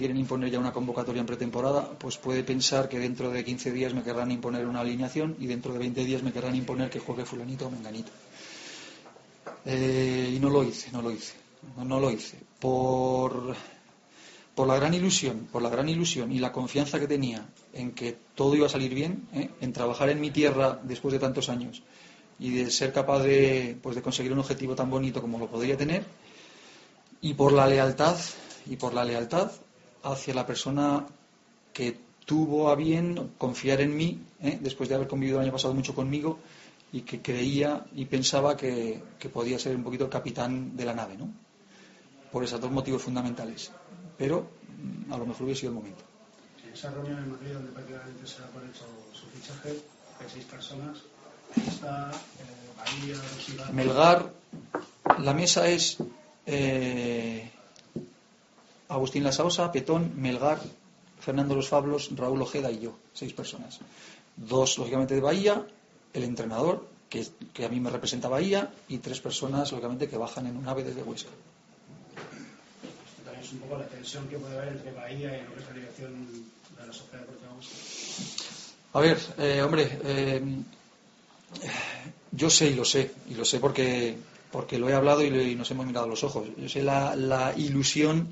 quieren imponer ya una convocatoria en pretemporada, pues puede pensar que dentro de 15 días me querrán imponer una alineación y dentro de 20 días me querrán imponer que juegue fulanito o menganito. Y no lo hice. Por la gran ilusión y la confianza que tenía en que todo iba a salir bien, en trabajar en mi tierra después de tantos años y de ser capaz de conseguir un objetivo tan bonito como lo podría tener, y por la lealtad hacia la persona que tuvo a bien confiar en mí, después de haber convivido el año pasado mucho conmigo, y que creía y pensaba que podía ser un poquito el capitán de la nave, ¿no? Por esos dos motivos fundamentales. Pero a lo mejor hubiera sido el momento. En esa reunión en Madrid, donde prácticamente se ha hecho su fichaje, hay 6 personas. Ahí está Bahía, Rosiva... Melgar, la mesa es Agustín Lasaosa, Petón, Melgar, Fernando Los Fablos, Raúl Ojeda y yo, 6 personas. 2, lógicamente, de Bahía, el entrenador, que a mí me representa Bahía, y 3 personas, lógicamente, que bajan en un AVE desde Huesca. Esto también es un poco la tensión que puede haber entre Bahía y lo que es la dirección de la Sociedad Deportiva Huesca. A ver, hombre, yo sé y lo sé porque lo he hablado y nos hemos mirado a los ojos. Yo sé la ilusión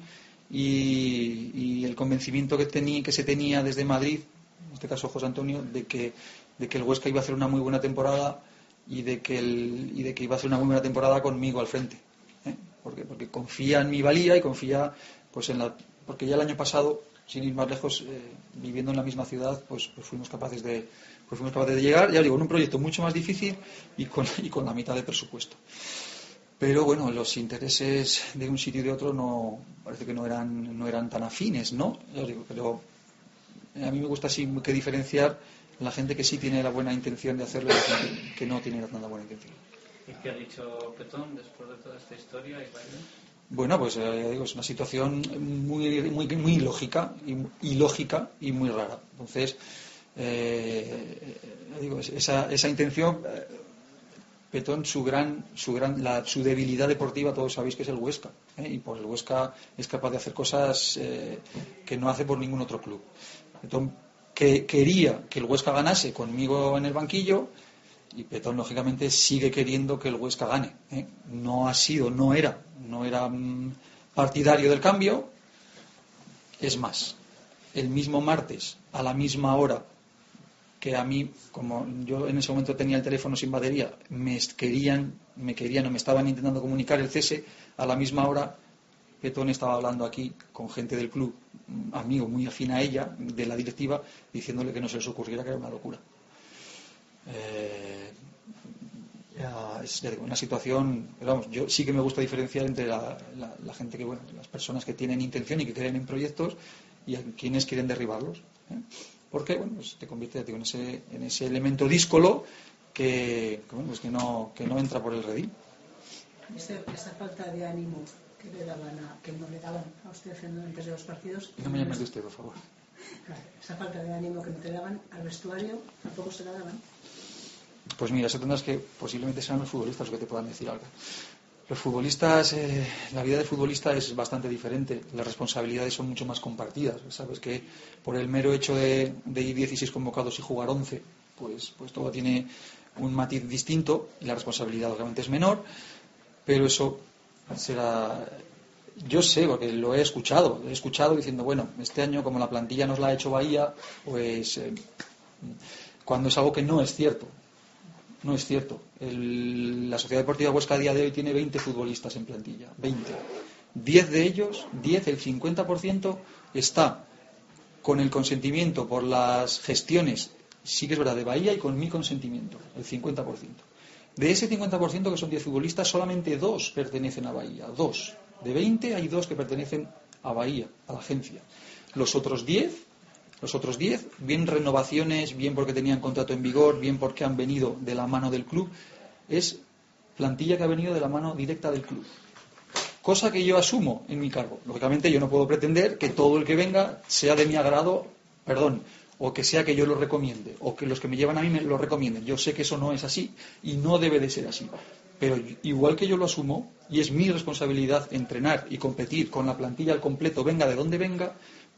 y el convencimiento que se tenía desde Madrid, en este caso José Antonio, de que el Huesca iba a hacer una muy buena temporada y de que iba a hacer una muy buena temporada conmigo al frente, porque confía en mi valía y confía pues porque ya el año pasado, sin ir más lejos, viviendo en la misma ciudad, pues fuimos capaces de llegar, ya digo, en un proyecto mucho más difícil y con la mitad de presupuesto. Pero bueno, los intereses de un sitio y de otro parece que no eran tan afines, ¿no? Ya digo, pero a mí me gusta así que diferenciar la gente que sí tiene la buena intención de hacerlo y la gente que no tiene tanta buena intención. ¿Y qué ha dicho Petón después de toda esta historia? Bueno, pues ya digo, es una situación muy lógica y lógica y muy rara. Entonces, digo, esa intención, Petón, su debilidad deportiva, todos sabéis que es el Huesca, y por el Huesca es capaz de hacer cosas que no hace por ningún otro club. Petón que quería que el Huesca ganase conmigo en el banquillo, y Petón lógicamente sigue queriendo que el Huesca gane. No era partidario del cambio. Es más, el mismo martes a la misma hora que a mí, como yo en ese momento tenía el teléfono sin batería, me estaban intentando comunicar el cese, a la misma hora Petón estaba hablando aquí con gente del club, amigo muy afín a ella, de la directiva, diciéndole que no se les ocurriera, que era una locura. Es una situación, vamos, yo sí que me gusta diferenciar entre la gente que, bueno, las personas que tienen intención y que creen en proyectos y a quienes quieren derribarlos, porque bueno, pues te convierte en ese elemento díscolo que no entra por el redil. Esa falta de ánimo que no le daban a usted antes de los partidos. No me llames de usted, por favor. Claro, esa falta de ánimo que no te daban al vestuario, tampoco se la daban. Pues mira, eso tendrás que, posiblemente sean los futbolistas los que te puedan decir algo. Los futbolistas, la vida de futbolista es bastante diferente, las responsabilidades son mucho más compartidas. Sabes que por el mero hecho de ir 16 convocados y jugar 11, pues todo tiene un matiz distinto y la responsabilidad obviamente es menor, pero eso será... Yo sé, porque lo he escuchado diciendo, bueno, este año como la plantilla nos la ha hecho Bahía, pues cuando es algo que no es cierto. No es cierto. La Sociedad Deportiva Huesca a día de hoy tiene 20 futbolistas en plantilla. 20. 10 de ellos, el 50%, está con el consentimiento por las gestiones, sí que es verdad, de Bahía, y con mi consentimiento, el 50%. De ese 50% que son 10 futbolistas, solamente 2 pertenecen a Bahía. 2. De 20 hay 2 que pertenecen a Bahía, a la agencia. Los otros 10, bien renovaciones, bien porque tenían contrato en vigor, bien porque han venido de la mano del club, es plantilla que ha venido de la mano directa del club. Cosa que yo asumo en mi cargo. Lógicamente yo no puedo pretender que todo el que venga sea de mi agrado, o que sea que yo lo recomiende, o que los que me llevan a mí me lo recomienden. Yo sé que eso no es así y no debe de ser así. Pero igual que yo lo asumo, y es mi responsabilidad entrenar y competir con la plantilla al completo, venga de donde venga,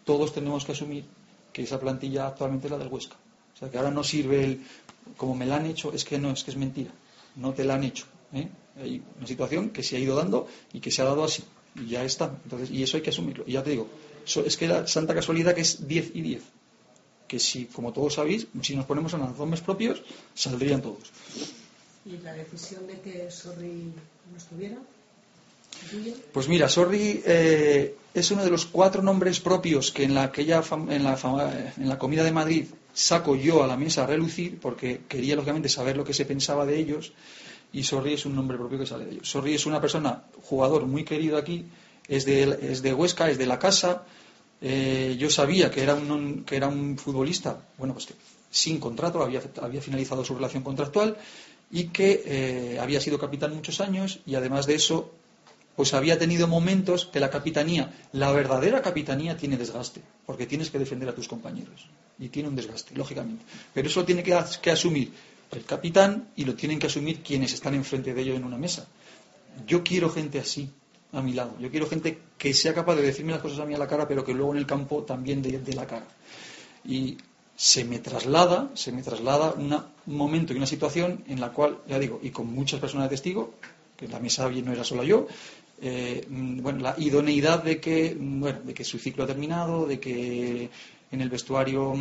todos tenemos que asumir que esa plantilla actualmente es la del Huesca. O sea, que ahora no sirve como me la han hecho, es que no, es que es mentira. No te la han hecho. Hay una situación que se ha ido dando y que se ha dado así. Y ya está. Entonces, y eso hay que asumirlo. Y ya te digo, es que la santa casualidad que es 10 y 10. Que si, como todos sabéis, si nos ponemos en los nombres propios, saldrían todos. ¿Y la decisión de que Sorri no estuviera? Pues mira, Sorri es uno de los 4 nombres propios que en la comida de Madrid saco yo a la mesa a relucir, porque quería lógicamente saber lo que se pensaba de ellos, y Sorri es un nombre propio que sale de ellos. Sorri es una persona, jugador muy querido aquí, es de Huesca, es de la casa. Yo sabía que era un futbolista, bueno, pues que sin contrato, había finalizado su relación contractual y que había sido capitán muchos años, y además de eso pues había tenido momentos que la verdadera capitanía tiene desgaste, porque tienes que defender a tus compañeros y tiene un desgaste, lógicamente, pero eso lo tiene que asumir el capitán y lo tienen que asumir quienes están enfrente de ellos en una mesa. Yo quiero gente así a mi lado, yo quiero gente que sea capaz de decirme las cosas a mí a la cara, pero que luego en el campo también de la cara. Y se me traslada un momento y una situación en la cual, ya digo, y con muchas personas de testigo, que en la mesa no era solo yo, la idoneidad de que su ciclo ha terminado, de que en el vestuario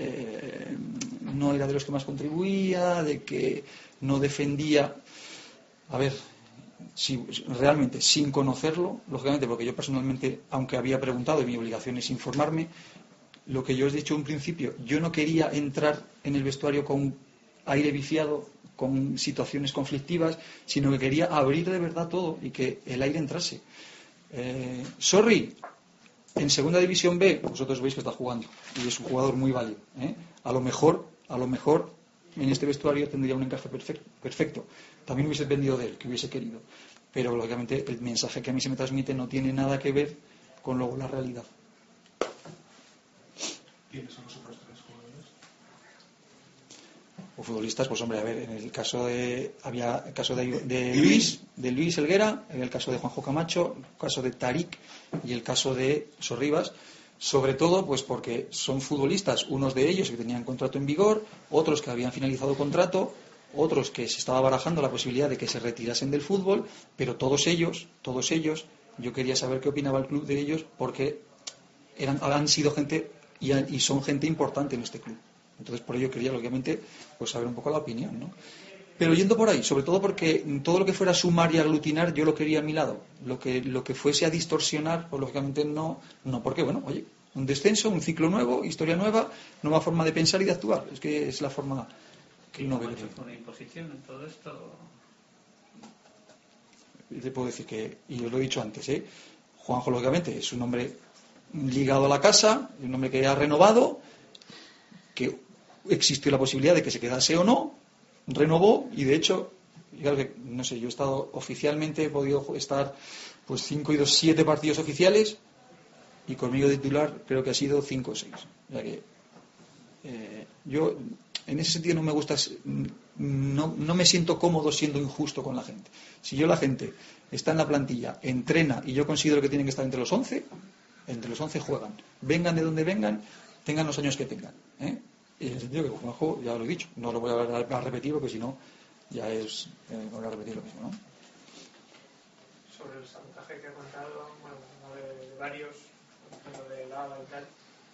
no era de los que más contribuía, de que no defendía. A ver, realmente sin conocerlo, lógicamente, porque yo personalmente, aunque había preguntado y mi obligación es informarme, lo que yo os he dicho en un principio, yo no quería entrar en el vestuario con aire viciado, con situaciones conflictivas, sino que quería abrir de verdad todo y que el aire entrase. Sorri, en segunda división B, vosotros veis que está jugando y es un jugador muy válido. A lo mejor en este vestuario tendría un encaje perfecto. También hubiese dependido de él, que hubiese querido. Pero lógicamente el mensaje que a mí se me transmite no tiene nada que ver con luego la realidad. ¿Quiénes son los otros 3 jugadores? O futbolistas, pues hombre, a ver, en el caso había el caso de Luis Helguera, en el caso de Juanjo Camacho, el caso de Tarik y el caso de Sorribas, sobre todo pues porque son futbolistas, unos de ellos que tenían contrato en vigor, otros que habían finalizado contrato, otros que se estaba barajando la posibilidad de que se retirasen del fútbol, pero todos ellos, yo quería saber qué opinaba el club de ellos, porque han sido gente y son gente importante en este club. Entonces por ello quería lógicamente pues saber un poco la opinión, ¿no? Pero yendo por ahí, sobre todo porque todo lo que fuera sumar y aglutinar yo lo quería a mi lado. Lo que fuese a distorsionar, pues lógicamente no, porque bueno, oye, un descenso, un ciclo nuevo, historia nueva, nueva forma de pensar y de actuar. Es que es la forma que uno ve. ¿Fue una imposición en todo esto? Te puedo decir que, y os lo he dicho antes, Juanjo lógicamente es un hombre ligado a la casa, un hombre que ha renovado, que existió la posibilidad de que se quedase o no, renovó y de hecho, claro que, no sé, yo he estado oficialmente, he podido estar pues 5 y 2, 7 partidos oficiales y conmigo de titular creo que ha sido 5 o 6. O sea que yo en ese sentido no me gusta, no me siento cómodo siendo injusto con la gente. Si la gente está en la plantilla, entrena y yo considero que tienen que estar entre los 11 juegan, vengan de donde vengan, tengan los años que tengan, y en el sentido que Juanjo, ya lo he dicho, no lo voy a repetir porque si no ya es voy a repetir lo mismo, ¿no? Sobre el sabotaje que ha contado, bueno, uno de varios, uno de Lava y tal,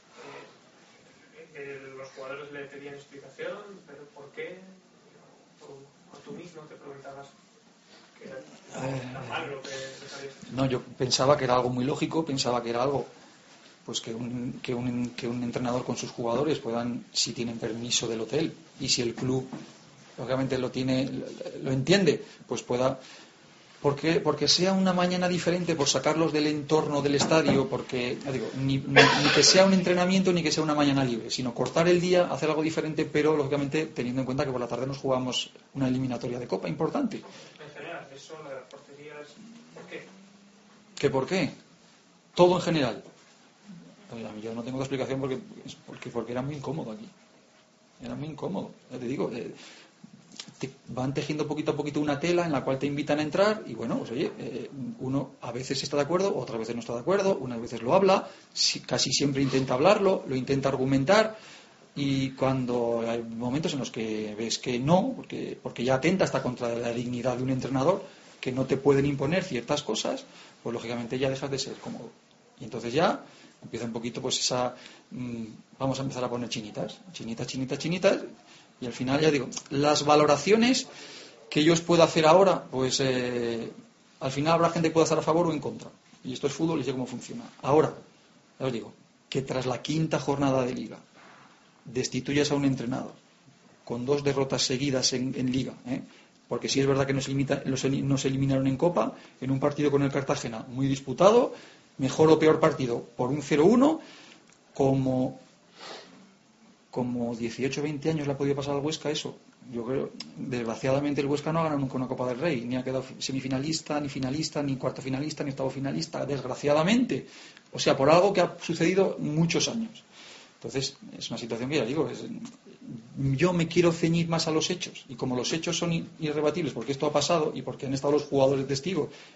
los jugadores le pedían explicación, pero ¿por qué? O tú mismo te preguntabas que era normal lo que sabías. No, yo pensaba que era algo muy lógico, pensaba que era algo pues que un entrenador con sus jugadores puedan, si tienen permiso del hotel y si el club lógicamente lo entiende, pues pueda, porque sea una mañana diferente, por sacarlos del entorno del estadio, porque ya digo, ni que sea un entrenamiento ni que sea una mañana libre, sino cortar el día, hacer algo diferente, pero lógicamente teniendo en cuenta que por la tarde nos jugamos una eliminatoria de Copa importante. En general, eso de las porterías, ¿por qué? ¿Qué por qué? Todo en general. Yo no tengo explicación porque era muy incómodo aquí. Era muy incómodo. Ya te digo, van tejiendo poquito a poquito una tela en la cual te invitan a entrar y bueno, pues oye, uno a veces está de acuerdo, otras veces no está de acuerdo, unas veces lo habla, casi siempre intenta hablarlo, lo intenta argumentar y cuando hay momentos en los que ves que no, porque ya atenta hasta contra la dignidad de un entrenador, que no te pueden imponer ciertas cosas, pues lógicamente ya dejas de ser cómodo. Y entonces ya empieza un poquito pues esa, vamos a empezar a poner chinitas, y al final ya digo, las valoraciones que yo os puedo hacer ahora, pues al final habrá gente que pueda estar a favor o en contra. Y esto es fútbol y sé cómo funciona. Ahora, ya os digo, que tras la 5ª jornada de Liga destituyas a un entrenador con 2 derrotas seguidas en Liga, porque sí es verdad que nos eliminaron en Copa, en un partido con el Cartagena muy disputado, mejor o peor partido por un 0-1, como 18 o 20 años le ha podido pasar al Huesca eso. Yo creo, desgraciadamente el Huesca no ha ganado nunca una Copa del Rey, ni ha quedado semifinalista, ni finalista, ni cuarto finalista, ni octavo finalista, desgraciadamente. O sea, por algo que ha sucedido muchos años. Entonces, es una situación que ya digo, yo me quiero ceñir más a los hechos, y como los hechos son irrebatibles, porque esto ha pasado y porque han estado los jugadores testigos